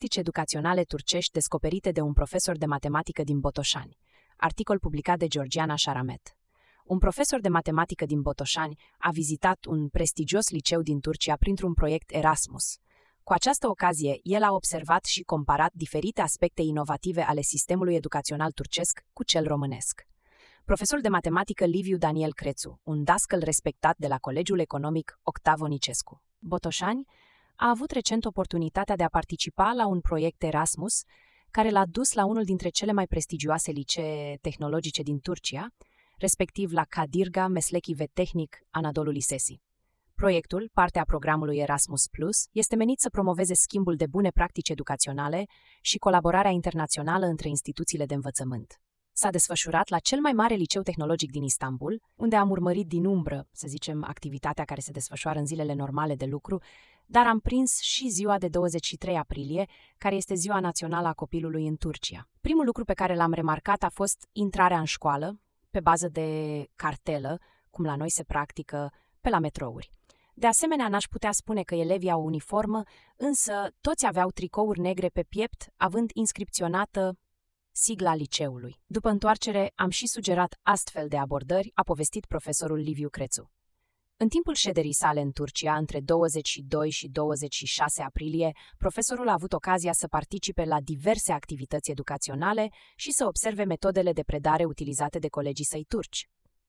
practici educaționale turcești descoperite de un profesor de matematică din Botoșani. Articol publicat de Georgiana Sharamet. Un profesor de matematică din Botoșani a vizitat un prestigios liceu din Turcia printr-un proiect Erasmus. Cu această ocazie, el a observat și comparat diferite aspecte inovative ale sistemului educațional turcesc cu cel românesc. Profesorul de matematică Liviu Daniel Crețu, un dascăl respectat de la Colegiul Economic Octav Nicescu, Botoșani, a avut recent oportunitatea de a participa la un proiect Erasmus care l-a dus la unul dintre cele mai prestigioase licee tehnologice din Turcia, respectiv la Kadirga Mesleki ve Tehnik Anadolu Lisesi. Proiectul, parte a programului Erasmus+, este menit să promoveze schimbul de bune practici educaționale și colaborarea internațională între instituțiile de învățământ. S-a desfășurat la cel mai mare liceu tehnologic din Istanbul, unde am urmărit din umbră, să zicem, activitatea care se desfășoară în zilele normale de lucru, dar am prins și ziua de 23 aprilie, care este ziua națională a copilului în Turcia. Primul lucru pe care l-am remarcat a fost intrarea în școală, pe bază de cartelă, cum la noi se practică pe la metrouri. De asemenea, n-aș putea spune că elevii au uniformă, însă toți aveau tricouri negre pe piept, având inscripționată sigla liceului. După întoarcere, am și sugerat astfel de abordări, a povestit profesorul Liviu Crețu. În timpul șederii sale în Turcia, între 22 și 26 aprilie, profesorul a avut ocazia să participe la diverse activități educaționale și să observe metodele de predare utilizate de colegii săi turci.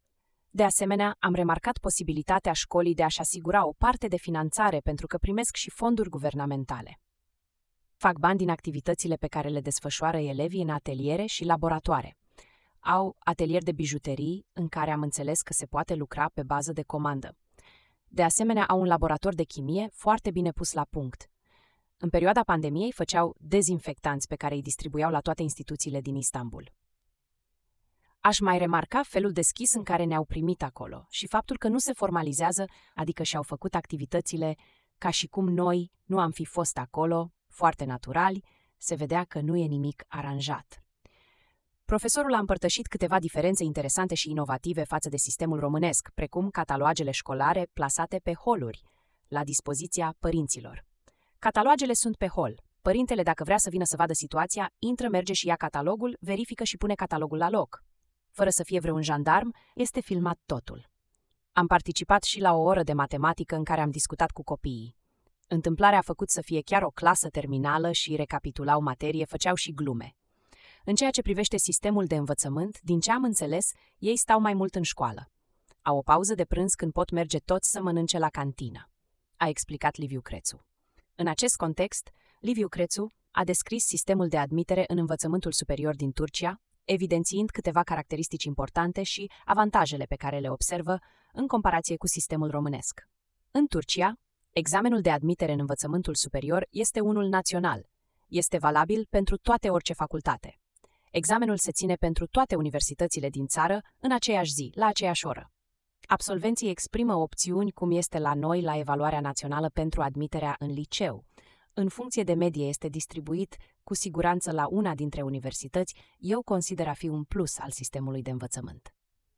De asemenea, am remarcat posibilitatea școlii de a-și asigura o parte de finanțare pentru că primesc și fonduri guvernamentale. Fac bani din activitățile pe care le desfășoară elevii în ateliere și laboratoare. Au atelier de bijuterii, în care am înțeles că se poate lucra pe bază de comandă. De asemenea, au un laborator de chimie foarte bine pus la punct. În perioada pandemiei făceau dezinfectanți pe care îi distribuiau la toate instituțiile din Istanbul. Aș mai remarca felul deschis în care ne-au primit acolo și faptul că nu se formalizează, adică și-au făcut activitățile ca și cum noi nu am fi fost acolo, foarte naturali, se vedea că nu e nimic aranjat. Profesorul a împărtășit câteva diferențe interesante și inovative față de sistemul românesc, precum catalogele școlare plasate pe holuri, la dispoziția părinților. Catalogele sunt pe hol. Părintele, dacă vrea să vină să vadă situația, intră, merge și ia catalogul, verifică și pune catalogul la loc. Fără să fie vreun jandarm, este filmat totul. Am participat și la o oră de matematică în care am discutat cu copiii. Întâmplarea a făcut să fie chiar o clasă terminală și recapitulau materie, făceau și glume. În ceea ce privește sistemul de învățământ, din ce am înțeles, ei stau mai mult în școală. Au o pauză de prânz când pot merge toți să mănânce la cantină, a explicat Liviu Crețu. În acest context, Liviu Crețu a descris sistemul de admitere în învățământul superior din Turcia, evidențiind câteva caracteristici importante și avantajele pe care le observă în comparație cu sistemul românesc. În Turcia, examenul de admitere în învățământul superior este unul național. Este valabil pentru orice facultate. Examenul se ține pentru toate universitățile din țară, în aceeași zi, la aceeași oră. Absolvenții exprimă opțiuni cum este la noi la evaluarea națională pentru admiterea în liceu. În funcție de medie este distribuit cu siguranță la una dintre universități, eu consider a fi un plus al sistemului de învățământ.